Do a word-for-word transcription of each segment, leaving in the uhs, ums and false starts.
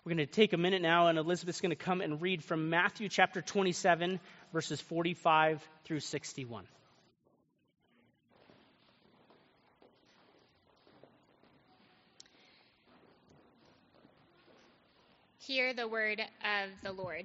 We're going to take a minute now, and Elizabeth's going to come and read from Matthew chapter twenty-seven, verses forty-five through sixty-one. Hear the word of the Lord.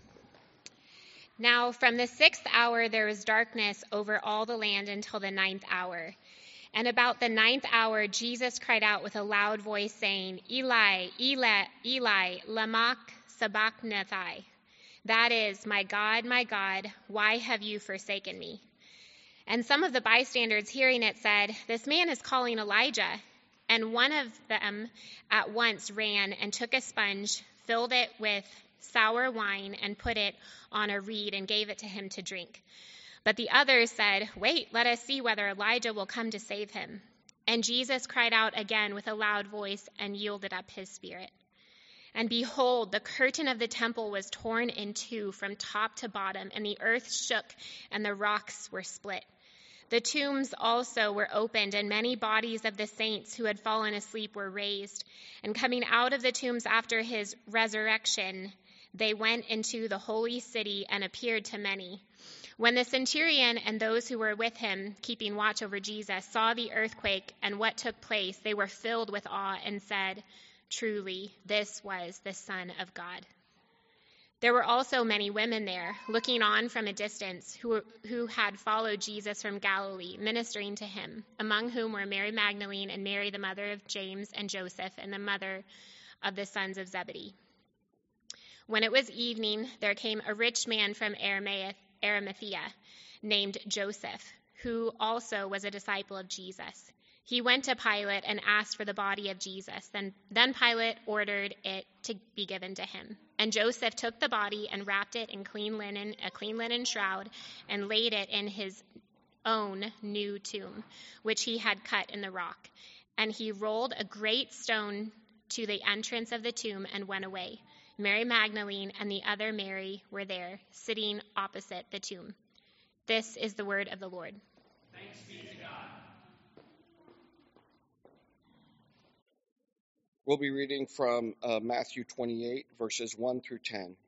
Now from the sixth hour there was darkness over all the land until the ninth hour. And about the ninth hour, Jesus cried out with a loud voice, saying, Eli, Eli, Eli, lama sabachthani. That is, my God, my God, why have you forsaken me? And some of the bystanders hearing it said, This man is calling Elijah. And one of them at once ran and took a sponge, filled it with sour wine, and put it on a reed and gave it to him to drink. But the others said, Wait, let us see whether Elijah will come to save him. And Jesus cried out again with a loud voice and yielded up his spirit. And behold, the curtain of the temple was torn in two from top to bottom, and the earth shook, and the rocks were split. The tombs also were opened, and many bodies of the saints who had fallen asleep were raised. And coming out of the tombs after his resurrection, they went into the holy city and appeared to many. When the centurion and those who were with him, keeping watch over Jesus, saw the earthquake and what took place, they were filled with awe and said, Truly, this was the Son of God. There were also many women there, looking on from a distance, who, who had followed Jesus from Galilee, ministering to him, among whom were Mary Magdalene and Mary, the mother of James and Joseph, and the mother of the sons of Zebedee. When it was evening, there came a rich man from Arimathea, named Joseph, who also was a disciple of Jesus. He went to Pilate and asked for the body of Jesus. Then, then Pilate ordered it to be given to him. And Joseph took the body and wrapped it in clean linen, a clean linen shroud, and laid it in his own new tomb, which he had cut in the rock. And he rolled a great stone to the entrance of the tomb and went away. Mary Magdalene and the other Mary were there, sitting opposite the tomb. This is the word of the Lord. Thanks be to God. We'll be reading from uh, Matthew twenty-eight, verses one through ten.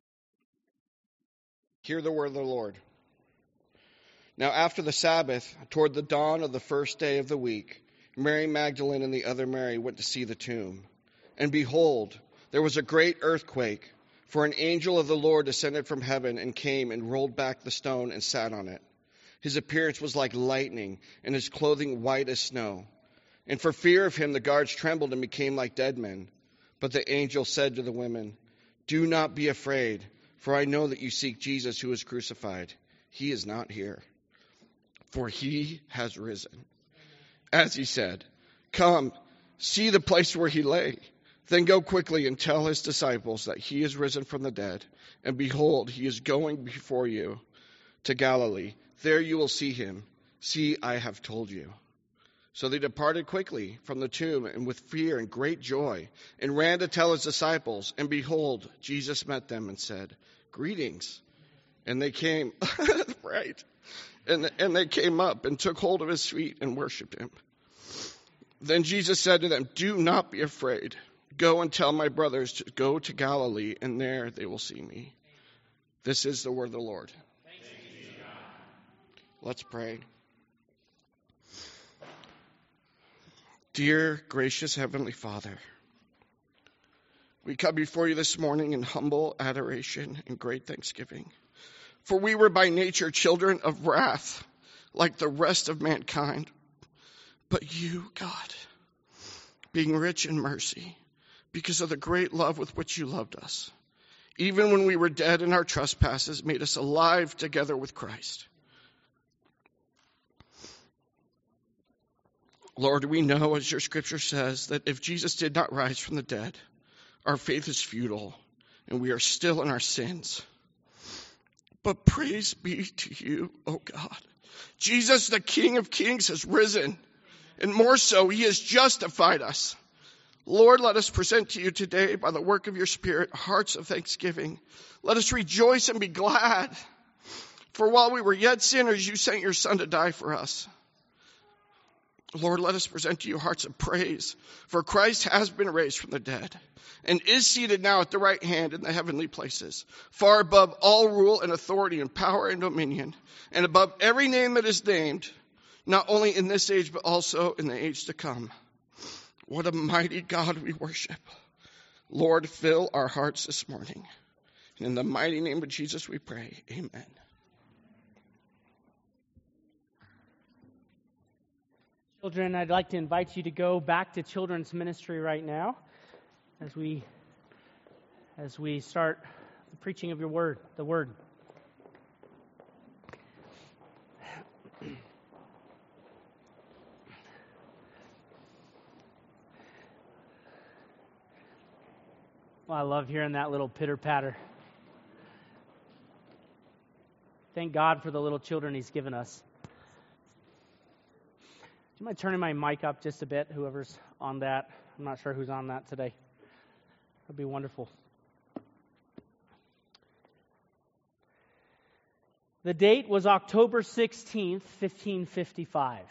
Hear the word of the Lord. Now after the Sabbath, toward the dawn of the first day of the week, Mary Magdalene and the other Mary went to see the tomb. And behold, there was a great earthquake, for an angel of the Lord descended from heaven and came and rolled back the stone and sat on it. His appearance was like lightning, and his clothing white as snow. And for fear of him, the guards trembled and became like dead men. But the angel said to the women, Do not be afraid, for I know that you seek Jesus who was crucified. He is not here, for he has risen. As he said, Come, see the place where he lay. Then go quickly and tell his disciples that he is risen from the dead. And behold, he is going before you to Galilee. There you will see him. See, I have told you. So they departed quickly from the tomb and with fear and great joy, and ran to tell his disciples. And behold, Jesus met them and said, Greetings. And they came, right. And, and they came up and took hold of his feet and worshipped him. Then Jesus said to them, Do not be afraid. Go and tell my brothers to go to Galilee, and there they will see me. This is the word of the Lord. Thanks be to God. Let's pray. Dear, gracious Heavenly Father, we come before you this morning in humble adoration and great thanksgiving. For we were by nature children of wrath, like the rest of mankind. But you, God, being rich in mercy, because of the great love with which you loved us, even when we were dead in our trespasses, made us alive together with Christ. Lord, we know, as your scripture says, that if Jesus did not rise from the dead, our faith is futile, and we are still in our sins. But praise be to you, O God. Jesus, the King of Kings, has risen, and more so, he has justified us. Lord, let us present to you today, by the work of your Spirit, hearts of thanksgiving. Let us rejoice and be glad. For while we were yet sinners, you sent your Son to die for us. Lord, let us present to you hearts of praise, for Christ has been raised from the dead and is seated now at the right hand in the heavenly places, far above all rule and authority and power and dominion, and above every name that is named, not only in this age, but also in the age to come. What a mighty God we worship. Lord, fill our hearts this morning. And in the mighty name of Jesus we pray. Amen. Children, I'd like to invite you to go back to children's ministry right now as we as we start the preaching of your word, the word. Well, I love hearing that little pitter-patter. Thank God for the little children He's given us. Do you mind turning my mic up just a bit, whoever's on that? I'm not sure who's on that today. That'd be wonderful. The date was October sixteenth, fifteen fifty-five.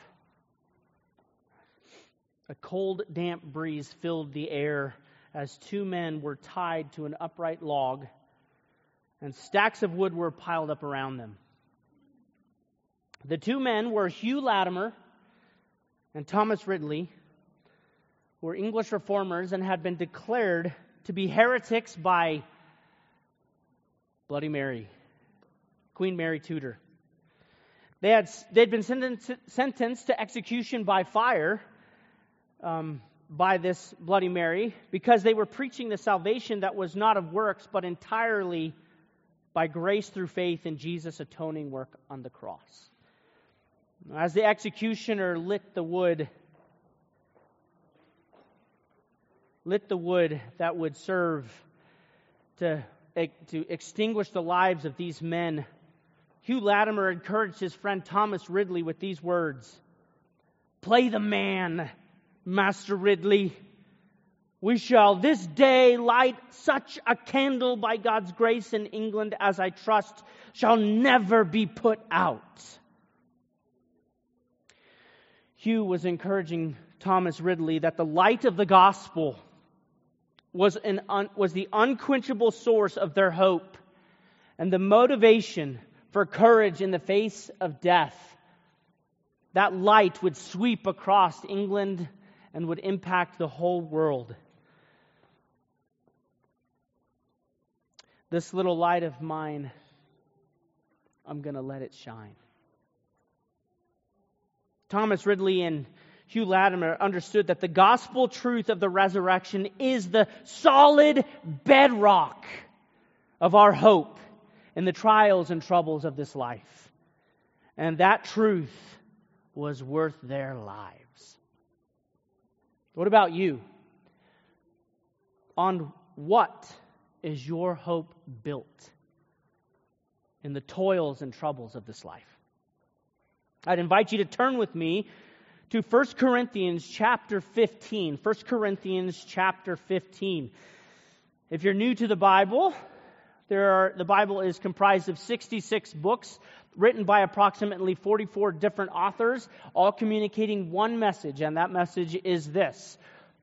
A cold, damp breeze filled the air as two men were tied to an upright log and stacks of wood were piled up around them. The two men were Hugh Latimer and Thomas Ridley, who were English reformers and had been declared to be heretics by Bloody Mary, Queen Mary Tudor. They had they'd been sentenced, sentenced to execution by fire um, by this Bloody Mary because they were preaching the salvation that was not of works, but entirely by grace through faith in Jesus' atoning work on the cross. As the executioner lit the wood, lit the wood that would serve to, to extinguish the lives of these men, Hugh Latimer encouraged his friend Thomas Ridley with these words: "Play the man, Master Ridley. We shall this day light such a candle by God's grace in England as I trust shall never be put out." Hugh was encouraging Thomas Ridley that the light of the gospel was, an un, was the unquenchable source of their hope and the motivation for courage in the face of death. That light would sweep across England and would impact the whole world. This little light of mine, I'm going to let it shine. Thomas Ridley and Hugh Latimer understood that the gospel truth of the resurrection is the solid bedrock of our hope in the trials and troubles of this life. And that truth was worth their lives. What about you? On what is your hope built in the toils and troubles of this life? I'd invite you to turn with me to First Corinthians chapter fifteen. First Corinthians chapter fifteen. If you're new to the Bible, there are, the Bible is comprised of sixty-six books written by approximately forty-four different authors, all communicating one message, and that message is this: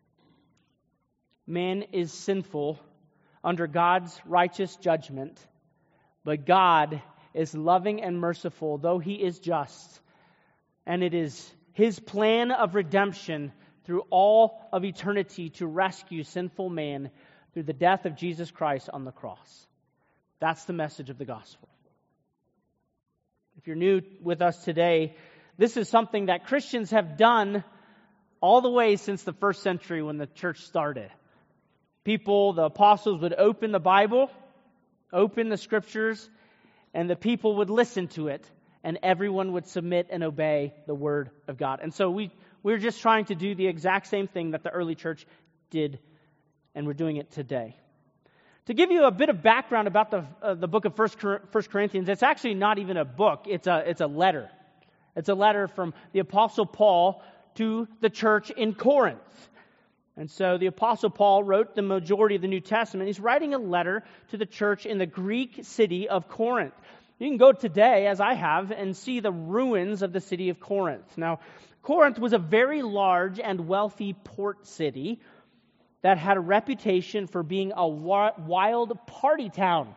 man is sinful under God's righteous judgment, but God is loving and merciful, though He is just. And it is His plan of redemption through all of eternity to rescue sinful man through the death of Jesus Christ on the cross. That's the message of the gospel. If you're new with us today, this is something that Christians have done all the way since the first century when the church started. People, the apostles, would open the Bible, open the scriptures, and the people would listen to it, and everyone would submit and obey the word of God. And so we, we're just trying to do the exact same thing that the early church did, and we're doing it today. To give you a bit of background about the uh, the book of First Corinthians, it's actually not even a book, it's a it's a letter. It's a letter from the Apostle Paul to the church in Corinth. And so the Apostle Paul wrote the majority of the New Testament. He's writing a letter to the church in the Greek city of Corinth. You can go today, as I have, and see the ruins of the city of Corinth. Now, Corinth was a very large and wealthy port city that had a reputation for being a wild party town.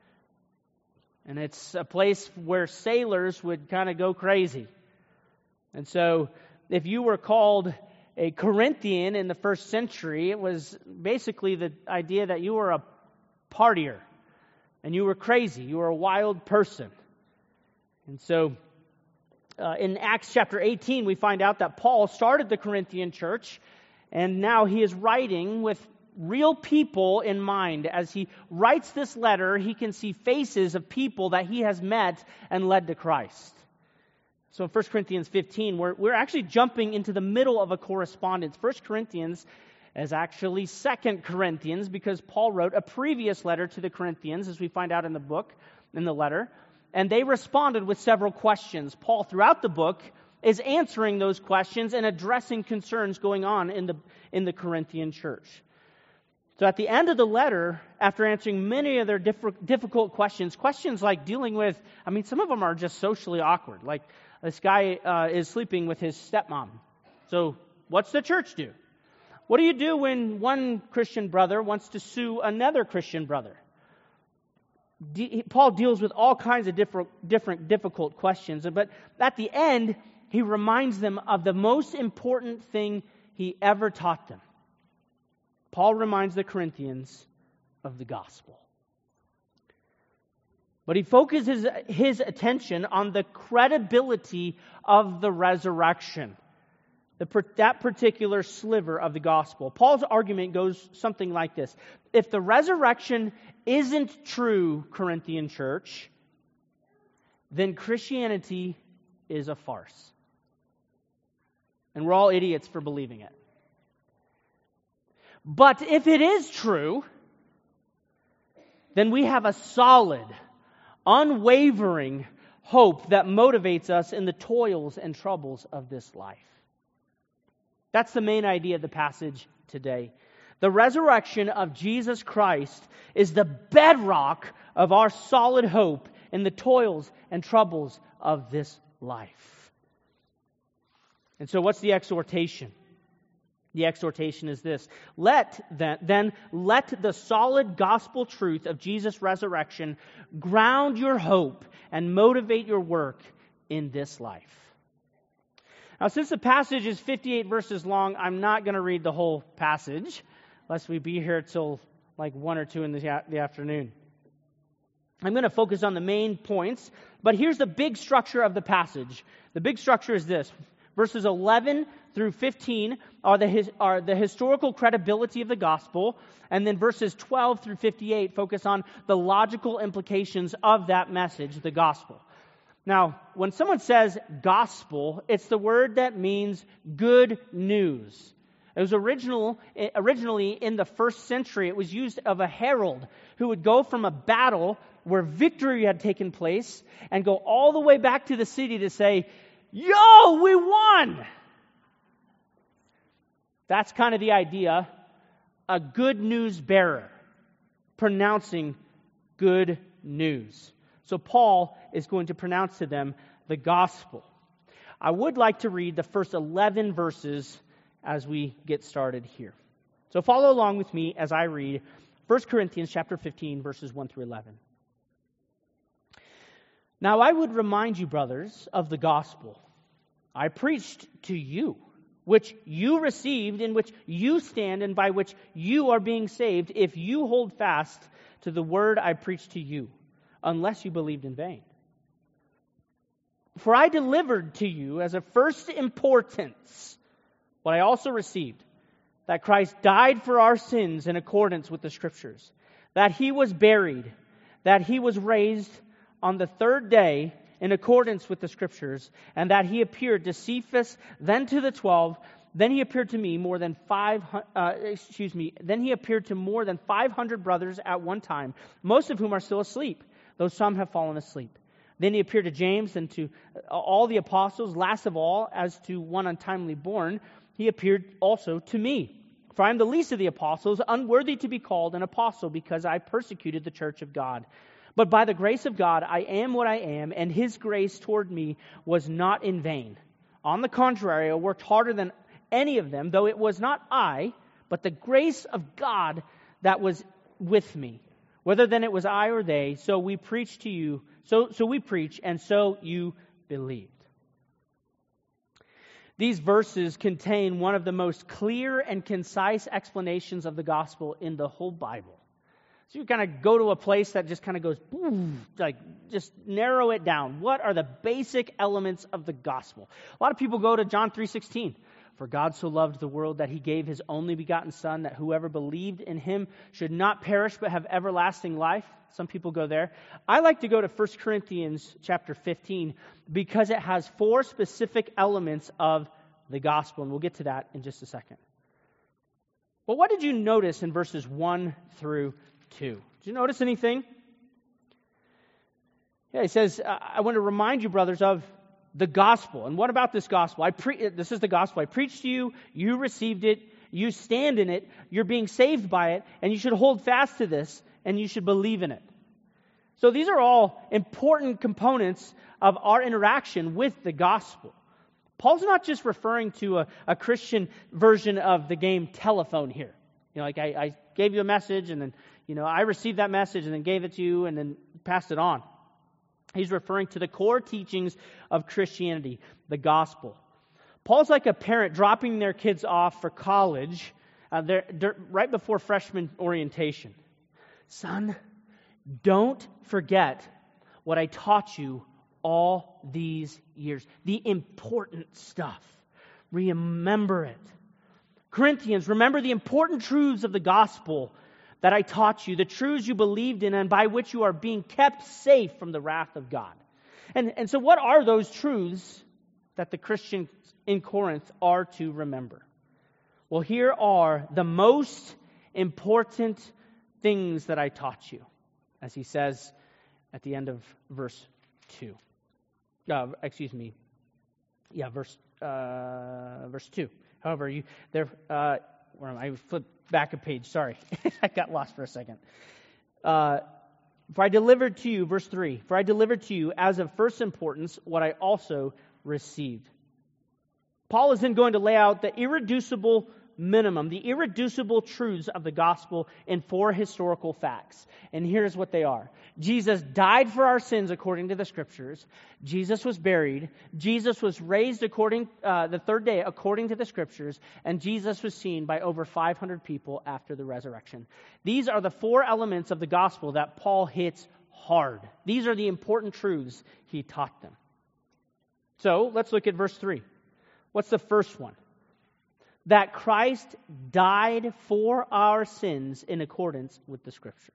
And it's a place where sailors would kind of go crazy. And so if you were called a Corinthian in the first century, it was basically the idea that you were a partier and you were crazy. You were a wild person. And so uh, in Acts chapter eighteen, we find out that Paul started the Corinthian church, and now he is writing with real people in mind. As he writes this letter, he can see faces of people that he has met and led to Christ. So in First Corinthians fifteen, we're, we're actually jumping into the middle of a correspondence. First Corinthians is actually Second Corinthians, because Paul wrote a previous letter to the Corinthians, as we find out in the book, in the letter. And they responded with several questions. Paul, throughout the book, is answering those questions and addressing concerns going on in the in the Corinthian church. So at the end of the letter, after answering many of their diff- difficult questions, questions like dealing with, I mean, some of them are just socially awkward. Like, this guy uh, is sleeping with his stepmom. So what's the church do? What do you do when one Christian brother wants to sue another Christian brother? De- Paul deals with all kinds of different, different difficult questions. But at the end, he reminds them of the most important thing he ever taught them. Paul reminds the Corinthians of the gospel. But he focuses his attention on the credibility of the resurrection, the, that particular sliver of the gospel. Paul's argument goes something like this. If the resurrection isn't true, Corinthian church, then Christianity is a farce. And we're all idiots for believing it. But if it is true, then we have a solid, unwavering hope that motivates us in the toils and troubles of this life. That's the main idea of the passage today. The resurrection of Jesus Christ is the bedrock of our solid hope in the toils and troubles of this life. And so what's the exhortation? The exhortation is this: Let then, then let the solid gospel truth of Jesus' resurrection ground your hope and motivate your work in this life. Now, since the passage is fifty-eight verses long, I'm not going to read the whole passage, lest we be here till like one or two in the, the afternoon. I'm going to focus on the main points, but here's the big structure of the passage. The big structure is this. Verses eleven through fifteen are the, his, are the historical credibility of the gospel, and then verses twelve through fifty-eight focus on the logical implications of that message, the gospel. Now, when someone says gospel, it's the word that means good news. It was original, originally in the first century, it was used of a herald who would go from a battle where victory had taken place and go all the way back to the city to say, "Yo, we won!" That's kind of the idea. A good news bearer pronouncing good news. So Paul is going to pronounce to them the gospel. I would like to read the first eleven verses as we get started here. So follow along with me as I read First Corinthians chapter fifteen, verses one through eleven. Now I would remind you, brothers, of the gospel I preached to you, which you received, in which you stand, and by which you are being saved, if you hold fast to the word I preached to you, unless you believed in vain. For I delivered to you as of first importance what I also received, that Christ died for our sins in accordance with the Scriptures, that He was buried, that He was raised on the third day in accordance with the Scriptures, and that He appeared to Cephas, then to the twelve, then He appeared to me more than five. Uh, excuse me. Then He appeared to more than five hundred brothers at one time, most of whom are still asleep, though some have fallen asleep. Then He appeared to James and to all the apostles. Last of all, as to one untimely born, He appeared also to me. For I am the least of the apostles, unworthy to be called an apostle, because I persecuted the church of God. But by the grace of God, I am what I am, and His grace toward me was not in vain. On the contrary, I worked harder than any of them, though it was not I, but the grace of God that was with me. Whether then it was I or they, so we preach to you, so, so we preach, and so you believed. These verses contain one of the most clear and concise explanations of the gospel in the whole Bible. So you kind of go to a place that just kind of goes, like, just narrow it down. What are the basic elements of the gospel? A lot of people go to John three sixteen. For God so loved the world that he gave his only begotten Son, that whoever believed in him should not perish but have everlasting life. Some people go there. I like to go to First Corinthians chapter fifteen because it has four specific elements of the gospel, and we'll get to that in just a second. Well, what did you notice in verses one through two? Did you notice anything? Yeah, he says, I want to remind you, brothers, of the gospel. And what about this gospel? I pre- this is the gospel. I preached to you. You received it. You stand in it. You're being saved by it. And you should hold fast to this. And you should believe in it. So these are all important components of our interaction with the gospel. Paul's not just referring to a, a Christian version of the game telephone here. You know, like I, I gave you a message and then, you know, I received that message and then gave it to you and then passed it on. He's referring to the core teachings of Christianity, the gospel. Paul's like a parent dropping their kids off for college uh, they're, they're right before freshman orientation. Son, don't forget what I taught you all these years. The important stuff. Remember it. Corinthians, remember the important truths of the gospel that I taught you, the truths you believed in and by which you are being kept safe from the wrath of God. And, and so what are those truths that the Christians in Corinth are to remember? Well, here are the most important things that I taught you, as he says at the end of verse two. Uh, excuse me. Yeah, verse uh, verse two. However, you there. Uh, where am I? I flipped back a page. Sorry, I got lost for a second. Uh, for I delivered to you, verse three. For I delivered to you as of first importance what I also received. Paul is then going to lay out the irreducible minimum, the irreducible truths of the gospel in four historical facts. And here's what they are. Jesus died for our sins according to the Scriptures. Jesus was buried. Jesus was raised according uh, the third day according to the Scriptures. And Jesus was seen by over five hundred people after the resurrection. These are the four elements of the gospel that Paul hits hard. These are the important truths he taught them. So let's look at verse three. What's the first one? That Christ died for our sins in accordance with the Scriptures.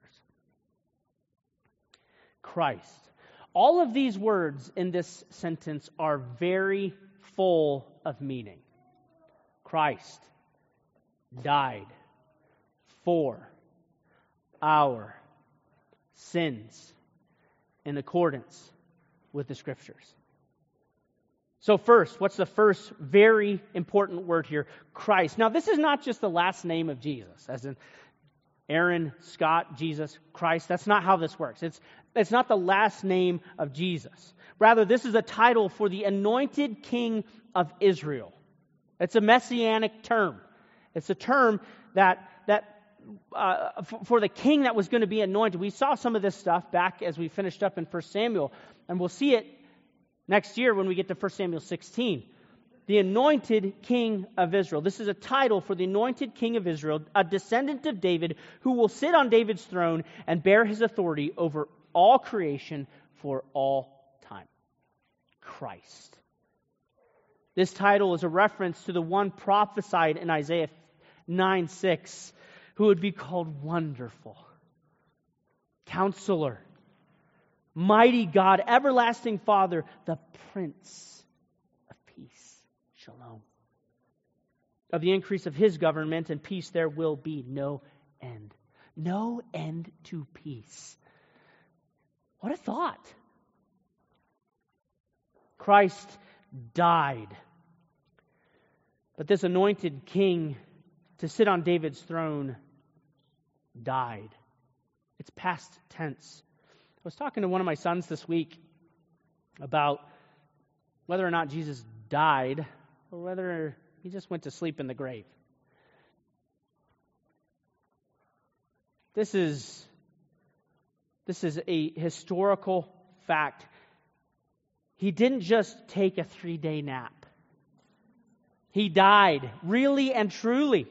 Christ. All of these words in this sentence are very full of meaning. Christ died for our sins in accordance with the Scriptures. So first, what's the first very important word here? Christ. Now, this is not just the last name of Jesus, as in Aaron, Scott, Jesus, Christ. That's not how this works. It's, it's not the last name of Jesus. Rather, this is a title for the anointed king of Israel. It's a messianic term. It's a term that, that uh, for, for the king that was going to be anointed. We saw some of this stuff back as we finished up in First Samuel, and we'll see it next year when we get to First Samuel sixteen. The anointed king of Israel. This is a title for the anointed king of Israel, a descendant of David who will sit on David's throne and bear his authority over all creation for all time. Christ. This title is a reference to the one prophesied in Isaiah nine six, who would be called Wonderful, Counselor, Mighty God, Everlasting Father, the Prince of Peace. Shalom. Of the increase of His government and peace there will be no end. No end to peace. What a thought. Christ died. But this anointed king to sit on David's throne died. It's past tense. I was talking to one of my sons this week about whether or not Jesus died or whether he just went to sleep in the grave. This is, this is a historical fact. He didn't just take a three-day nap. He died, really and truly.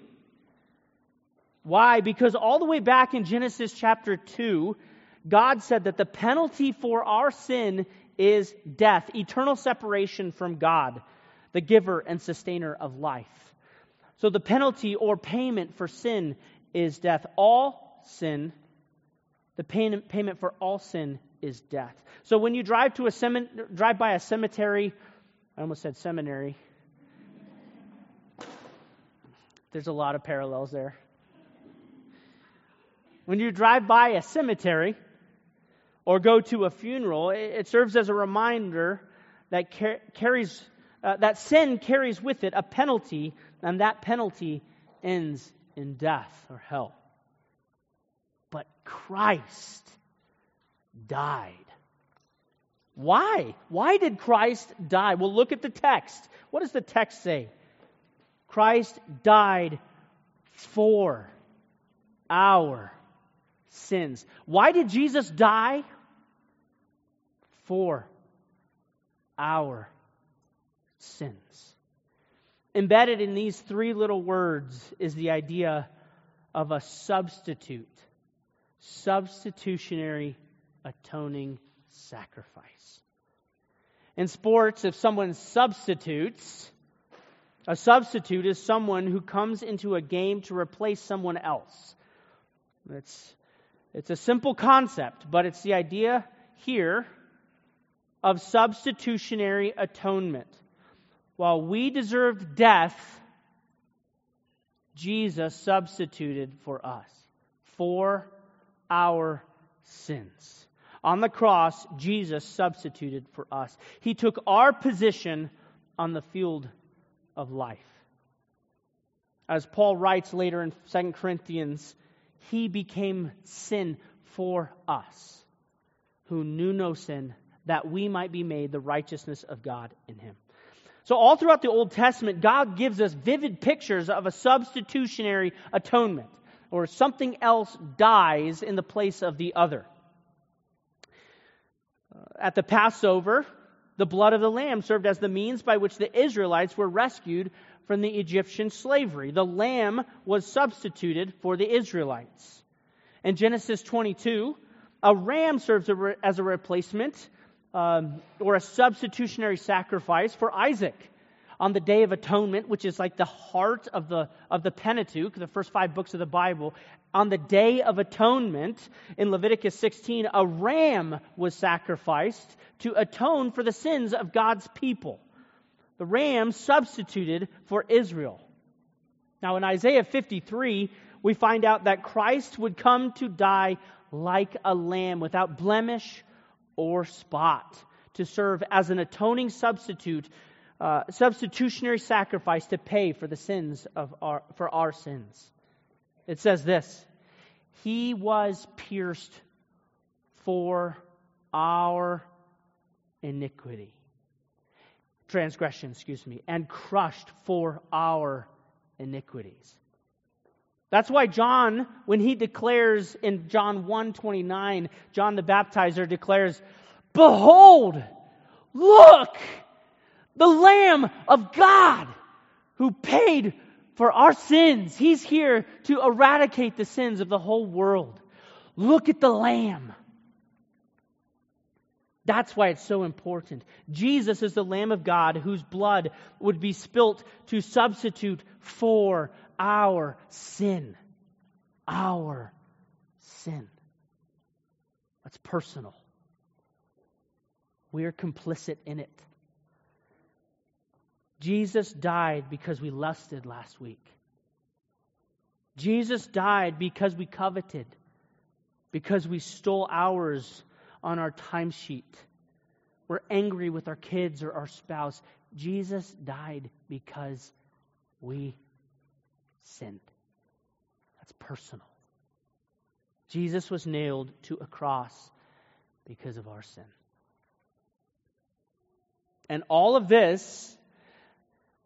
Why? Because all the way back in Genesis chapter two, God said that the penalty for our sin is death, eternal separation from God, the giver and sustainer of life. So the penalty or payment for sin is death. All sin, the payment payment for all sin is death. So when you drive to a cemetery, drive by a cemetery, I almost said seminary. There's a lot of parallels there. When you drive by a cemetery or go to a funeral, it serves as a reminder that car- carries uh, that sin carries with it a penalty, and that penalty ends in death or hell. But Christ died. Why? Why did Christ die? Well, look at the text. What does the text say? Christ died for our sins. Why did Jesus die? For our sins. Embedded in these three little words is the idea of a substitute. Substitutionary atoning sacrifice. In sports, if someone substitutes, a substitute is someone who comes into a game to replace someone else. It's, it's a simple concept, but it's the idea here of substitutionary atonement. While we deserved death, Jesus substituted for us, for our sins. On the cross, Jesus substituted for us. He took our position on the field of life. As Paul writes later in Second Corinthians, He became sin for us, who knew no sin, that we might be made the righteousness of God in Him. So all throughout the Old Testament, God gives us vivid pictures of a substitutionary atonement, or something else dies in the place of the other. At the Passover, the blood of the lamb served as the means by which the Israelites were rescued from the Egyptian slavery. The lamb was substituted for the Israelites. In Genesis twenty-two, a ram serves as a replacement um, or a substitutionary sacrifice for Isaac. On the Day of Atonement, which is like the heart of the of the Pentateuch, the first five books of the Bible, on the Day of Atonement, in Leviticus sixteen, a ram was sacrificed to atone for the sins of God's people. The ram substituted for Israel. Now in Isaiah fifty-three, we find out that Christ would come to die like a lamb without blemish or spot, to serve as an atoning substitute, uh, substitutionary sacrifice to pay for the sins of our for our sins. It says this: He was pierced for our iniquity. Transgression, excuse me, and crushed for our iniquities. That's why John, when he declares in John one twenty-nine, John the Baptizer declares, "Behold, look, the Lamb of God who paid for our sins. He's here to eradicate the sins of the whole world. Look at the Lamb." That's why it's so important. Jesus is the Lamb of God whose blood would be spilt to substitute for our sin. Our sin. That's personal. We're complicit in it. Jesus died because we lusted last week. Jesus died because we coveted, because we stole hours on our timesheet. We're angry with our kids or our spouse. Jesus died because we sinned. That's personal. Jesus was nailed to a cross because of our sin. And all of this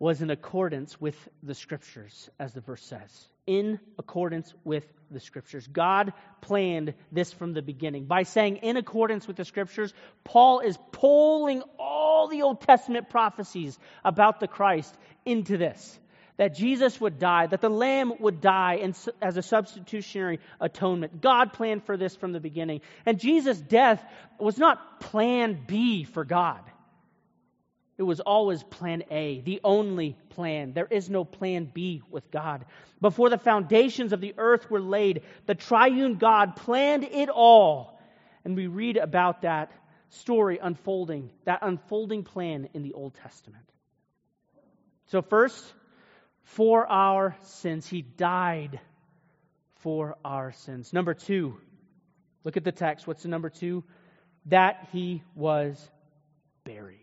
was in accordance with the Scriptures, as the verse says. In accordance with the Scriptures. God planned this from the beginning. By saying in accordance with the Scriptures, Paul is pulling all the Old Testament prophecies about the Christ into this. That Jesus would die, that the Lamb would die in, as a substitutionary atonement. God planned for this from the beginning. And Jesus' death was not plan B for God. It was always plan A, the only plan. There is no plan B with God. Before the foundations of the earth were laid, the triune God planned it all. And we read about that story unfolding, that unfolding plan in the Old Testament. So first, for our sins. He died for our sins. Number two, look at the text. What's the number two? That he was buried.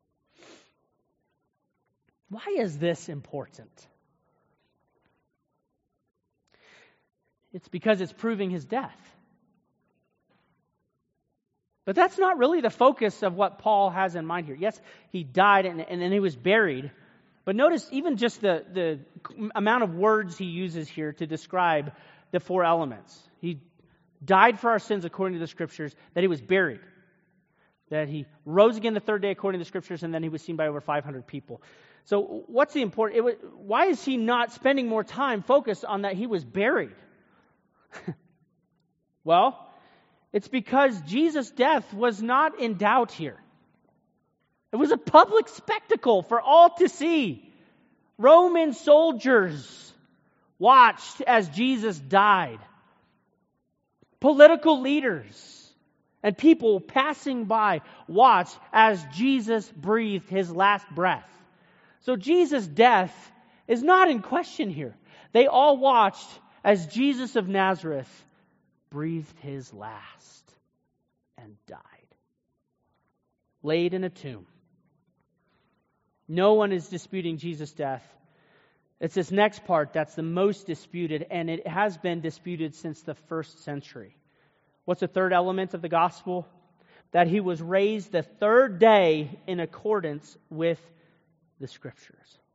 Why is this important? It's because it's proving his death. But that's not really the focus of what Paul has in mind here. Yes, he died and, and then he was buried. But notice even just the, the amount of words he uses here to describe the four elements. He died for our sins according to the Scriptures, that he was buried, that he rose again the third day according to the Scriptures, and then he was seen by over five hundred people. So what's the important? It was, why is he not spending more time focused on that he was buried? Well, it's because Jesus' death was not in doubt here. It was a public spectacle for all to see. Roman soldiers watched as Jesus died. Political leaders and people passing by watched as Jesus breathed his last breath. So Jesus' death is not in question here. They all watched as Jesus of Nazareth breathed his last and died. Laid in a tomb. No one is disputing Jesus' death. It's this next part that's the most disputed, and it has been disputed since the first century. What's the third element of the gospel? That he was raised the third day in accordance with the Scriptures.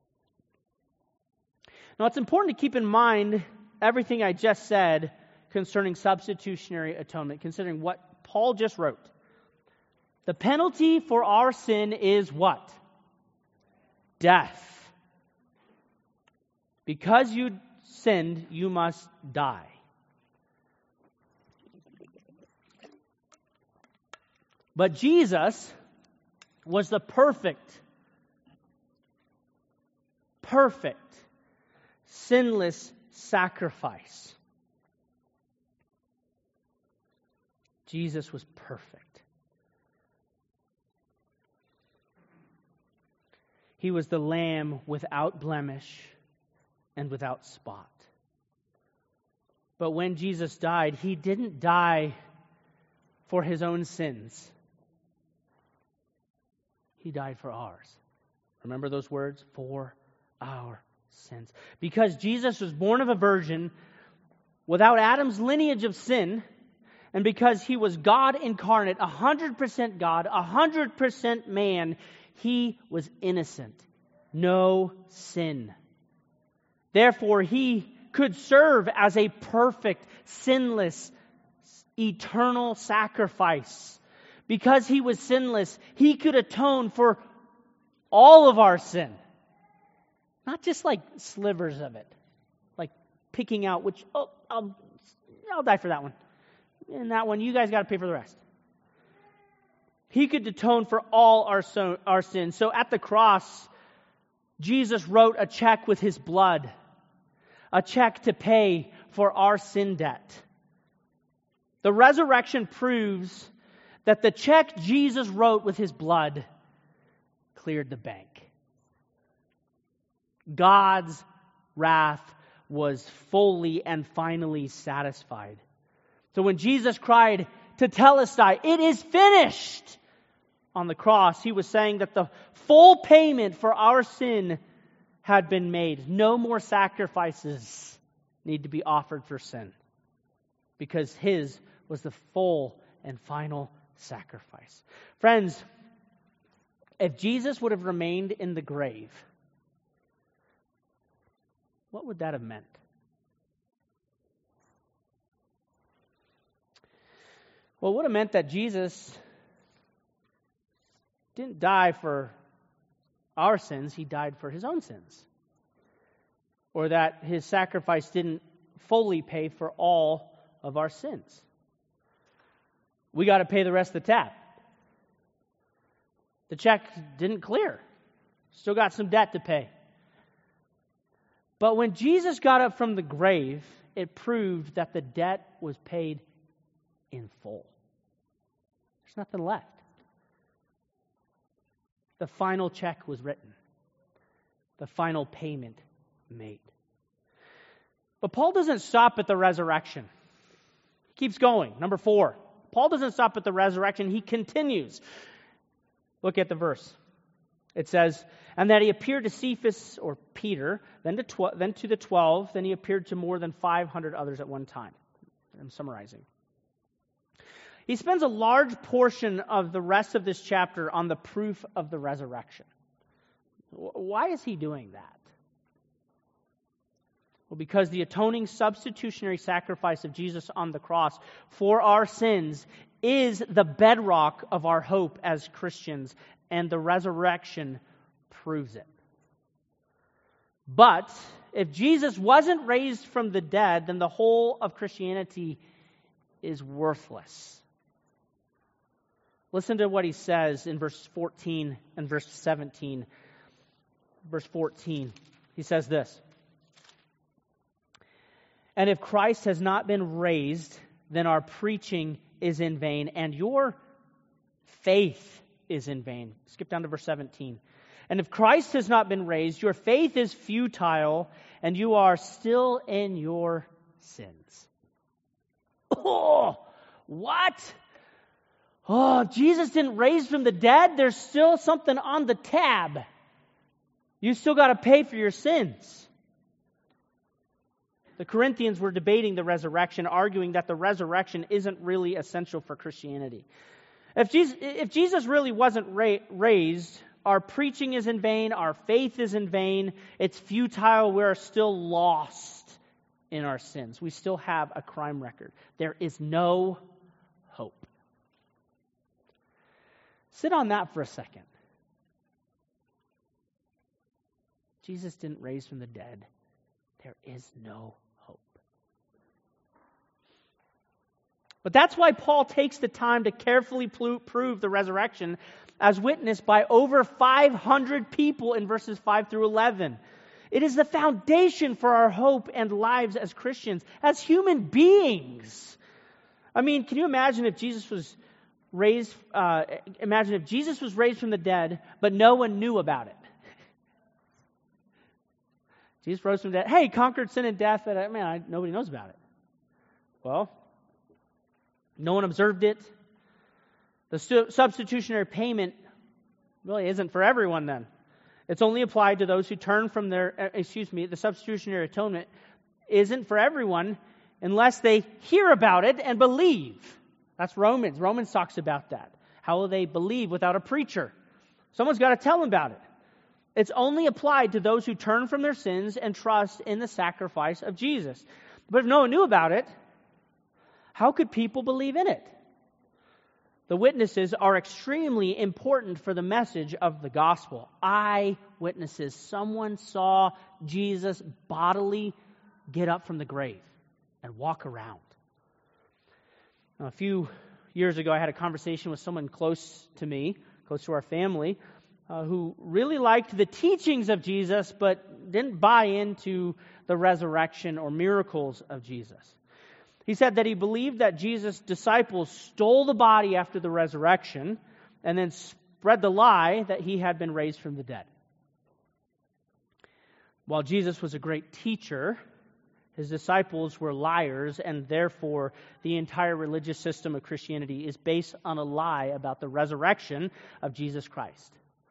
Now, it's important to keep in mind everything I just said concerning substitutionary atonement, considering what Paul just wrote. The penalty for our sin is what? Death. Because you sinned, you must die. But Jesus was the perfect, perfect, sinless sacrifice. Jesus was perfect. He was the Lamb without blemish and without spot. But when Jesus died, he didn't die for his own sins. He died for ours. Remember those words? For our sins. Because Jesus was born of a virgin without Adam's lineage of sin, and because he was God incarnate, one hundred percent God, one hundred percent man, he was innocent. No sin. Therefore, he could serve as a perfect, sinless, eternal sacrifice. Because he was sinless, he could atone for all of our sin. Not just like slivers of it. Like picking out which, oh, I'll, I'll die for that one. And that one, you guys got to pay for the rest. He could atone for all our, so, our sins. So at the cross, Jesus wrote a check with his blood. A check to pay for our sin debt. The resurrection proves that the check Jesus wrote with his blood cleared the bank. God's wrath was fully and finally satisfied. So when Jesus cried, "Tetelestai, it is finished," on the cross, he was saying that the full payment for our sin had been made. No more sacrifices need to be offered for sin, because his was the full and final sacrifice. Friends, if Jesus would have remained in the grave, what would that have meant? Well, it would have meant that Jesus didn't die for our sins, he died for his own sins. Or that his sacrifice didn't fully pay for all of our sins. We got to pay the rest of the tab. The check didn't clear. Still got some debt to pay. But when Jesus got up from the grave, it proved that the debt was paid in full. There's nothing left. The final check was written. The final payment made. But Paul doesn't stop at the resurrection. He keeps going. Number four. Paul doesn't stop at the resurrection. He continues. Look at the verse. It says, and that he appeared to Cephas or Peter, then to, tw- then to the twelve, then he appeared to more than five hundred others at one time. I'm summarizing. He spends a large portion of the rest of this chapter on the proof of the resurrection. Why is he doing that? Well, because the atoning substitutionary sacrifice of Jesus on the cross for our sins is the bedrock of our hope as Christians, and the resurrection proves it. But if Jesus wasn't raised from the dead, then the whole of Christianity is worthless. Listen to what he says in verse fourteen and verse seventeen. Verse fourteen, he says this. And if Christ has not been raised, then our preaching is in vain, and your faith is in vain. Skip down to verse seventeen. And if Christ has not been raised, your faith is futile, and you are still in your sins. Oh, what? Oh, if Jesus didn't raise from the dead, there's still something on the tab. You still got to pay for your sins. The Corinthians were debating the resurrection, arguing that the resurrection isn't really essential for Christianity. If Jesus, if Jesus really wasn't ra- raised, our preaching is in vain, our faith is in vain, it's futile, we're still lost in our sins. We still have a crime record. There is no hope. Sit on that for a second. Jesus didn't raise from the dead. There is no hope. But that's why Paul takes the time to carefully prove the resurrection as witnessed by over five hundred people in verses five through eleven. It is the foundation for our hope and lives as Christians, as human beings. I mean, can you imagine if Jesus was raised, uh, imagine if Jesus was raised from the dead, but no one knew about it. Jesus rose from the dead. Hey, conquered sin and death, but man, I, nobody knows about it. Well, no one observed it. The stu- substitutionary payment really isn't for everyone then. It's only applied to those who turn from their, uh, excuse me, the substitutionary atonement isn't for everyone unless they hear about it and believe. That's Romans. Romans talks about that. How will they believe without a preacher? Someone's got to tell them about it. It's only applied to those who turn from their sins and trust in the sacrifice of Jesus. But if no one knew about it, how could people believe in it? The witnesses are extremely important for the message of the gospel. Eyewitnesses. Someone saw Jesus bodily get up from the grave and walk around. Now, a few years ago, I had a conversation with someone close to me, close to our family, uh, who really liked the teachings of Jesus, but didn't buy into the resurrection or miracles of Jesus. He said that he believed that Jesus' disciples stole the body after the resurrection and then spread the lie that he had been raised from the dead. While Jesus was a great teacher, his disciples were liars, and therefore the entire religious system of Christianity is based on a lie about the resurrection of Jesus Christ.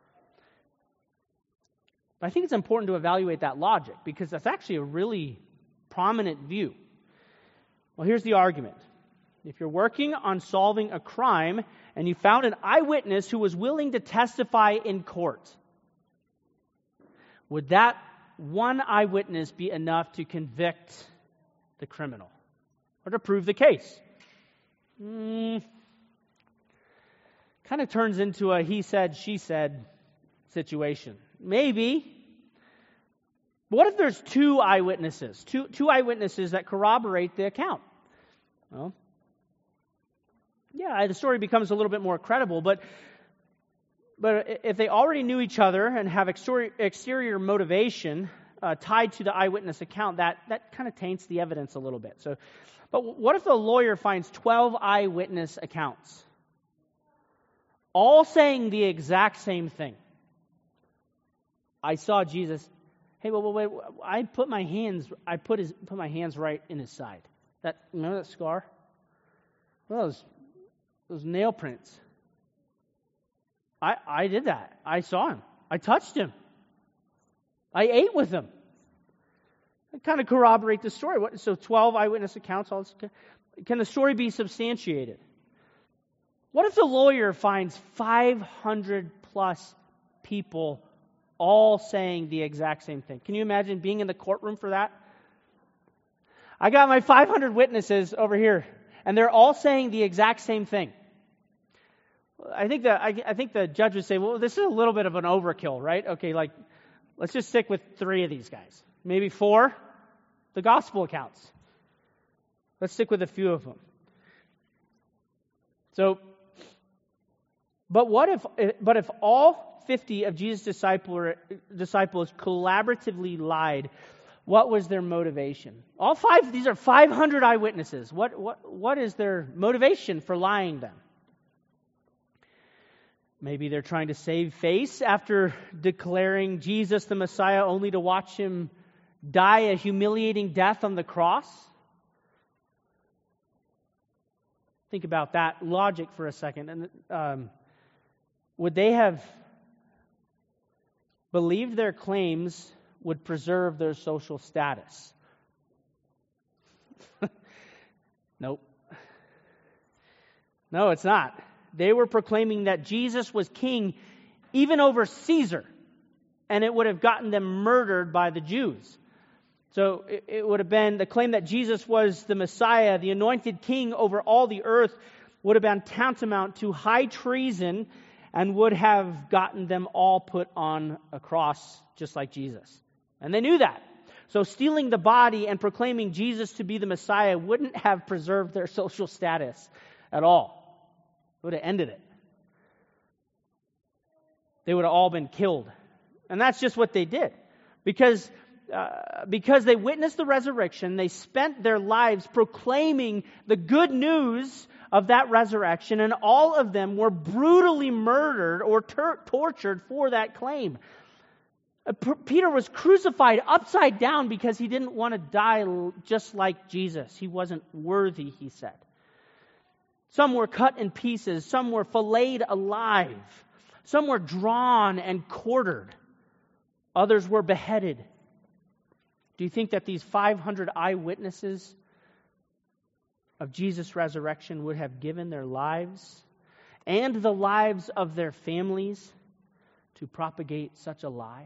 But I think it's important to evaluate that logic because that's actually a really prominent view. Well, here's the argument. If you're working on solving a crime and you found an eyewitness who was willing to testify in court, would that one eyewitness be enough to convict the criminal or to prove the case? Mm, kind of turns into a he said, she said situation. Maybe. But what if there's two eyewitnesses, two, two eyewitnesses that corroborate the account? Well, yeah, the story becomes a little bit more credible, but but if they already knew each other and have exterior, exterior motivation uh, tied to the eyewitness account, that, that kind of taints the evidence a little bit. So, but what if the lawyer finds twelve eyewitness accounts, all saying the exact same thing? I saw Jesus. Hey, wait, wait, wait. I put my hands. I put his put my hands right in his side. That remember that scar? Well, those those nail prints. I I did that. I saw him. I touched him. I ate with him. I kind of corroborate the story. What, so twelve eyewitness accounts. All this, can the story be substantiated? What if the lawyer finds five hundred plus people all saying the exact same thing? Can you imagine being in the courtroom for that? I got my five hundred witnesses over here, and they're all saying the exact same thing. I think that I, I think the judge would say, well, this is a little bit of an overkill, right? Okay, like, let's just stick with three of these guys. Maybe four, the gospel accounts. Let's stick with a few of them. So, but what if, but if all fifty of Jesus' disciple, disciples collaboratively lied, what was their motivation? All five, these are five hundred eyewitnesses. What, what, what is their motivation for lying then? Maybe they're trying to save face after declaring Jesus the Messiah only to watch him die a humiliating death on the cross. Think about that logic for a second. And um, would they have believed their claims would preserve their social status? Nope. No, it's not. They were proclaiming that Jesus was king even over Caesar, and it would have gotten them murdered by the Jews. So it, it would have been the claim that Jesus was the Messiah, the anointed king over all the earth, would have been tantamount to high treason and would have gotten them all put on a cross just like Jesus. And they knew that. So stealing the body and proclaiming Jesus to be the Messiah wouldn't have preserved their social status at all. It would have ended it. They would have all been killed. And that's just what they did. Because, uh, because they witnessed the resurrection, they spent their lives proclaiming the good news of that resurrection, and all of them were brutally murdered or ter- tortured for that claim. Uh, P- Peter was crucified upside down because he didn't want to die just like Jesus. He wasn't worthy, he said. Some were cut in pieces. Some were filleted alive. Some were drawn and quartered. Others were beheaded. Do you think that these five hundred eyewitnesses of Jesus' resurrection would have given their lives and the lives of their families to propagate such a lie?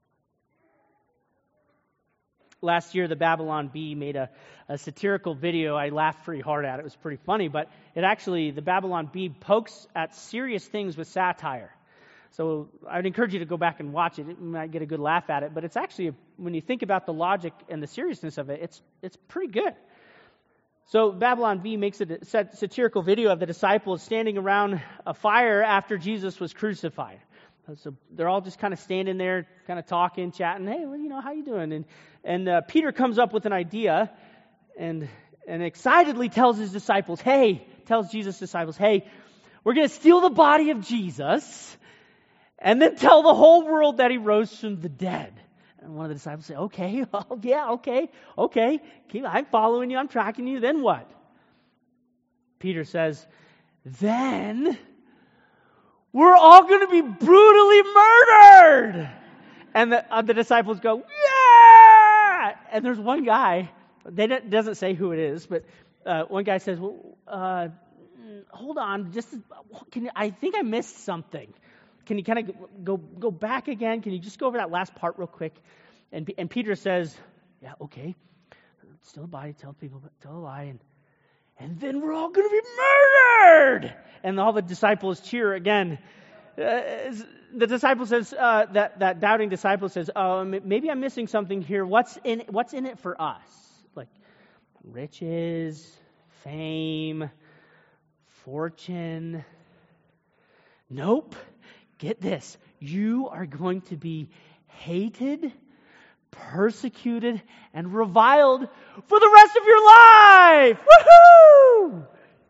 Last year, the Babylon Bee made a, a satirical video. I laughed pretty hard at it. It was pretty funny, but it actually, the Babylon Bee pokes at serious things with satire. So I'd encourage you to go back and watch it. You might get a good laugh at it, but it's actually, when you think about the logic and the seriousness of it, it's it's pretty good. So Babylon Bee makes a satirical video of the disciples standing around a fire after Jesus was crucified. So they're all just kind of standing there, kind of talking, chatting. Hey, well, you know, how you doing? And and uh, Peter comes up with an idea, and and excitedly tells his disciples, "Hey," tells Jesus' disciples, "Hey, we're going to steal the body of Jesus, and then tell the whole world that he rose from the dead." And one of the disciples say, "Okay, well, yeah, okay, okay, keep, I'm following you, I'm tracking you. Then what?" Peter says, "Then we're all going to be brutally murdered." And the, uh, the disciples go, "Yeah!" And there's one guy, they don't, doesn't say who it is, but uh, one guy says, "Well, uh, hold on, just can you, I think I missed something. Can you kind of go go back again? Can you just go over that last part real quick?" And, and Peter says, yeah, okay, still a body, tell people, tell a lie, and, and then we're all going to be murdered. And all the disciples cheer again. Uh, the disciple says, uh, that, that doubting disciple says, oh, maybe I'm missing something here. What's in, what's in it for us? Like riches, fame, fortune. Nope. Get this. You are going to be hated, persecuted, and reviled for the rest of your life. Woohoo!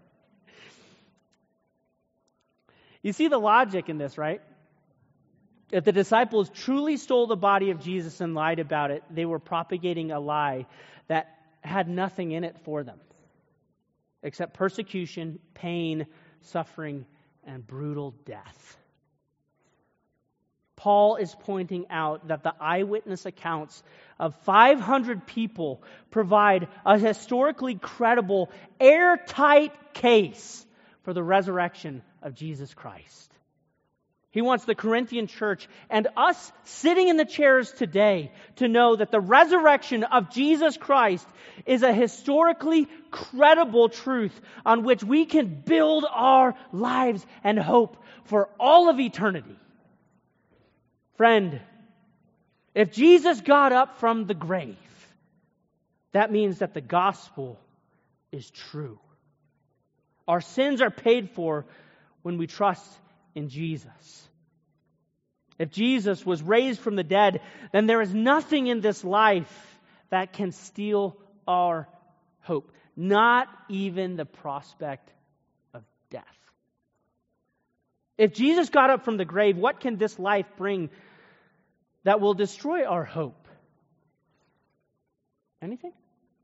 You see the logic in this, right? If the disciples truly stole the body of Jesus and lied about it, they were propagating a lie that had nothing in it for them except persecution, pain, suffering, and brutal death. Paul is pointing out that the eyewitness accounts of five hundred people provide a historically credible, airtight case for the resurrection of Jesus Christ. He wants the Corinthian church and us sitting in the chairs today to know that the resurrection of Jesus Christ is a historically credible truth on which we can build our lives and hope for all of eternity. Friend, if Jesus got up from the grave, that means that the gospel is true. Our sins are paid for when we trust in Jesus. If Jesus was raised from the dead, then there is nothing in this life that can steal our hope. Not even the prospect of death. If Jesus got up from the grave, what can this life bring that will destroy our hope? Anything?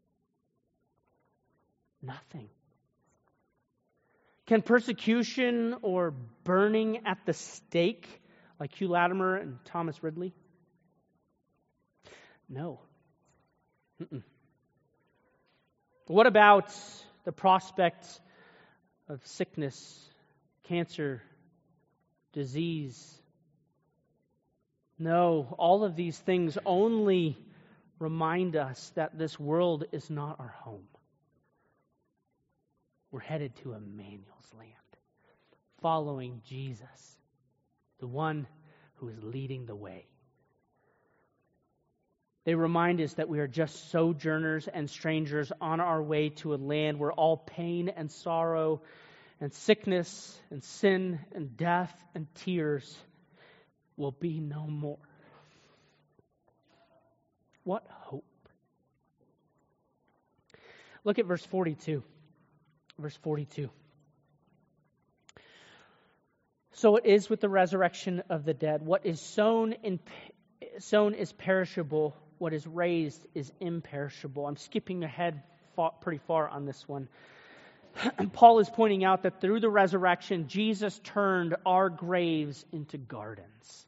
Nothing. Can persecution or burning at the stake, like Hugh Latimer and Thomas Ridley? No. Mm-mm. What about the prospect of sickness, cancer, disease? No, all of these things only remind us that this world is not our home. We're headed to Emmanuel's land, following Jesus, the one who is leading the way. They remind us that we are just sojourners and strangers on our way to a land where all pain and sorrow and sickness and sin and death and tears will be no more. What hope? Look at verse forty-two. Verse forty-two. So it is with the resurrection of the dead. What is sown in sown is perishable. What is raised is imperishable. I'm skipping ahead far, pretty far on this one. And Paul is pointing out that through the resurrection, Jesus turned our graves into gardens.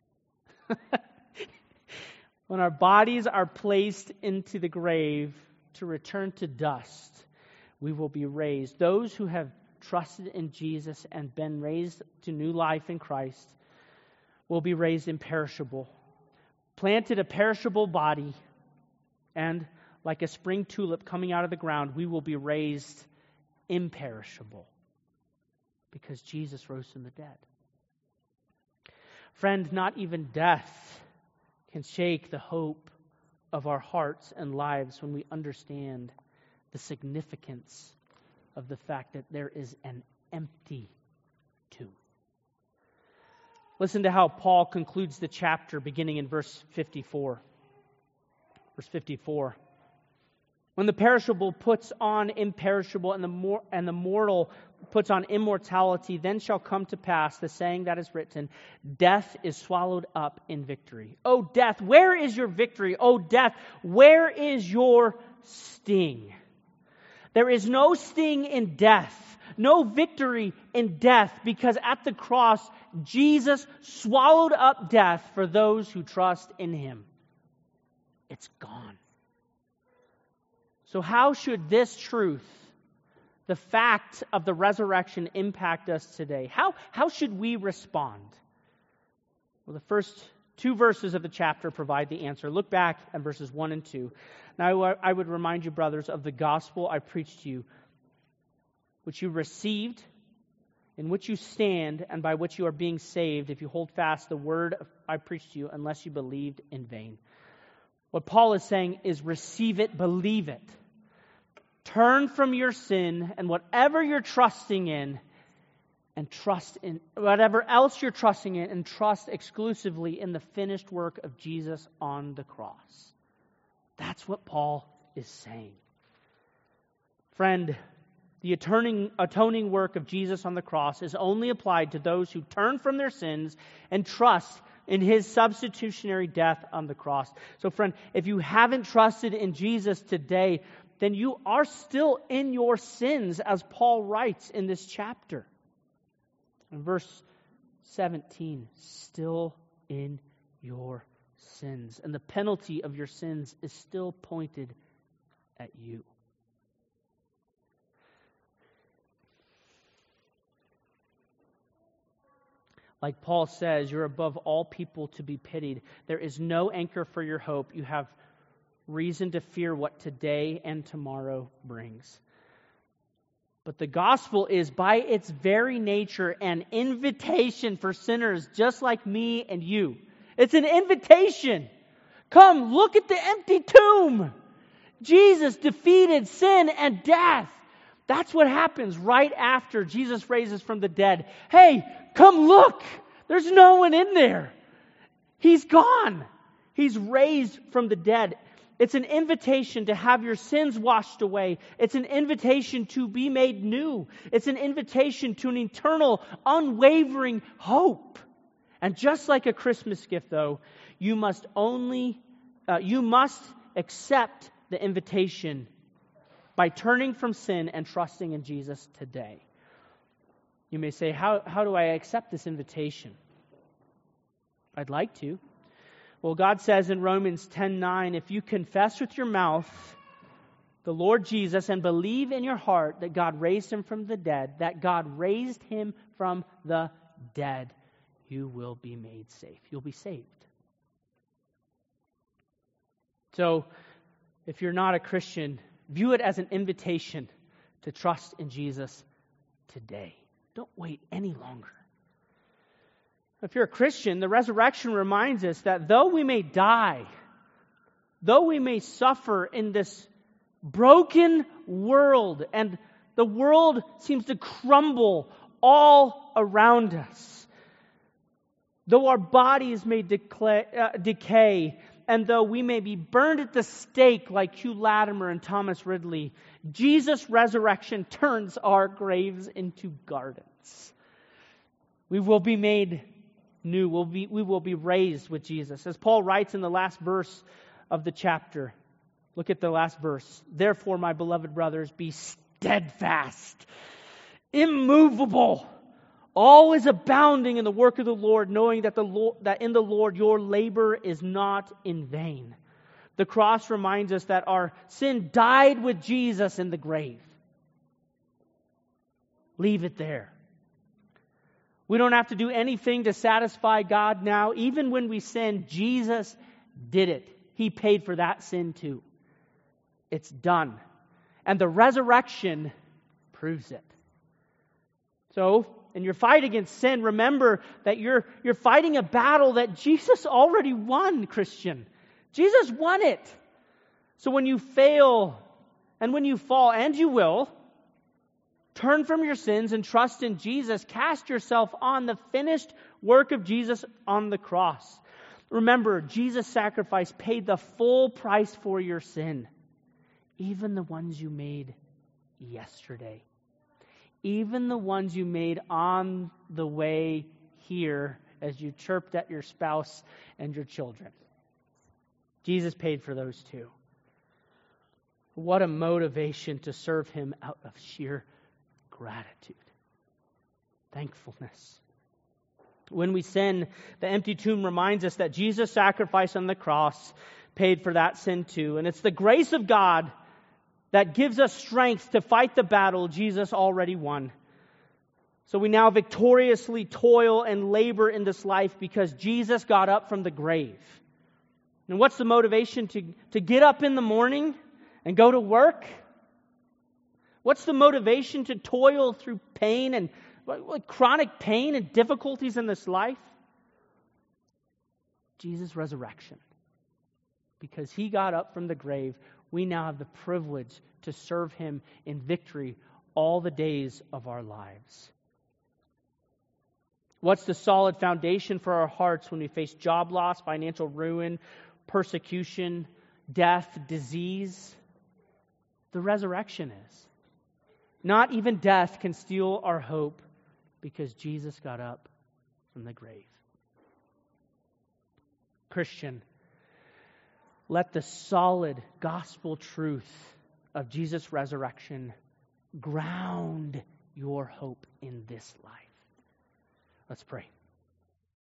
When our bodies are placed into the grave to return to dust, we will be raised. Those who have trusted in Jesus and been raised to new life in Christ will be raised imperishable. Planted a perishable body, and like a spring tulip coming out of the ground, we will be raised imperishable because Jesus rose from the dead. Friend, not even death can shake the hope of our hearts and lives when we understand the significance of the fact that there is an empty tomb. Listen to how Paul concludes the chapter beginning in verse fifty-four. Verse fifty-four. When the perishable puts on imperishable and the mor- and the mortal puts on immortality, then shall come to pass the saying that is written, death is swallowed up in victory. O death, where is your victory? O death, where is your sting? There is no sting in death, no victory in death, because at the cross, Jesus swallowed up death for those who trust in Him. It's gone. So how should this truth, the fact of the resurrection, impact us today? How, how should we respond? Well, the first Two verses of the chapter provide the answer. Look back at verses one and two. Now I would remind you, brothers, of the gospel I preached to you, which you received, in which you stand, and by which you are being saved, if you hold fast the word I preached to you, unless you believed in vain. What Paul is saying is receive it, believe it. Turn from your sin and whatever you're trusting in, and trust in whatever else you're trusting in, and trust exclusively in the finished work of Jesus on the cross. That's what Paul is saying. Friend, the atoning, atoning work of Jesus on the cross is only applied to those who turn from their sins and trust in His substitutionary death on the cross. So friend, if you haven't trusted in Jesus today, then you are still in your sins, as Paul writes in this chapter. In verse seventeen, still in your sins. And the penalty of your sins is still pointed at you. Like Paul says, you're above all people to be pitied. There is no anchor for your hope. You have reason to fear what today and tomorrow brings. But the gospel is, by its very nature, an invitation for sinners just like me and you. It's an invitation. Come, look at the empty tomb. Jesus defeated sin and death. That's what happens right after Jesus raises from the dead. Hey, come look. There's no one in there. He's gone. He's raised from the dead. It's an invitation to have your sins washed away. It's an invitation to be made new. It's an invitation to an eternal, unwavering hope. And just like a Christmas gift, though, you must only, uh, you must accept the invitation by turning from sin and trusting in Jesus today. You may say, how, how do I accept this invitation? I'd like to. Well, God says in Romans ten nine, if you confess with your mouth the Lord Jesus and believe in your heart that God raised Him from the dead, that God raised Him from the dead, you will be made safe. You'll be saved. So, if you're not a Christian, view it as an invitation to trust in Jesus today. Don't wait any longer. If you're a Christian, the resurrection reminds us that though we may die, though we may suffer in this broken world, and the world seems to crumble all around us, though our bodies may declare, uh, decay, and though we may be burned at the stake like Hugh Latimer and Thomas Ridley, Jesus' resurrection turns our graves into gardens. We will be made new. We'll be, we will be raised with Jesus. As Paul writes in the last verse of the chapter, look at the last verse. Therefore, my beloved brothers, be steadfast, immovable, always abounding in the work of the Lord, knowing that the Lord, that in the Lord your labor is not in vain. The cross reminds us that our sin died with Jesus in the grave. Leave it there. We don't have to do anything to satisfy God now. Even when we sin, Jesus did it. He paid for that sin too. It's done. And the resurrection proves it. So, in your fight against sin, remember that you're, you're fighting a battle that Jesus already won, Christian. Jesus won it. So when you fail and when you fall, and you will, turn from your sins and trust in Jesus. Cast yourself on the finished work of Jesus on the cross. Remember, Jesus' sacrifice paid the full price for your sin, even the ones you made yesterday, even the ones you made on the way here as you chirped at your spouse and your children. Jesus paid for those too. What a motivation to serve Him out of sheer gratitude, thankfulness. When we sin, the empty tomb reminds us that Jesus' sacrifice on the cross paid for that sin too. And it's the grace of God that gives us strength to fight the battle Jesus already won. So we now victoriously toil and labor in this life because Jesus got up from the grave. And what's the motivation to, to get up in the morning and go to work? What's the motivation to toil through pain and what, what, chronic pain and difficulties in this life? Jesus' resurrection. Because he got up from the grave, we now have the privilege to serve him in victory all the days of our lives. What's the solid foundation for our hearts when we face job loss, financial ruin, persecution, death, disease? The resurrection is. Not even death can steal our hope because Jesus got up from the grave. Christian, let the solid gospel truth of Jesus' resurrection ground your hope in this life. Let's pray.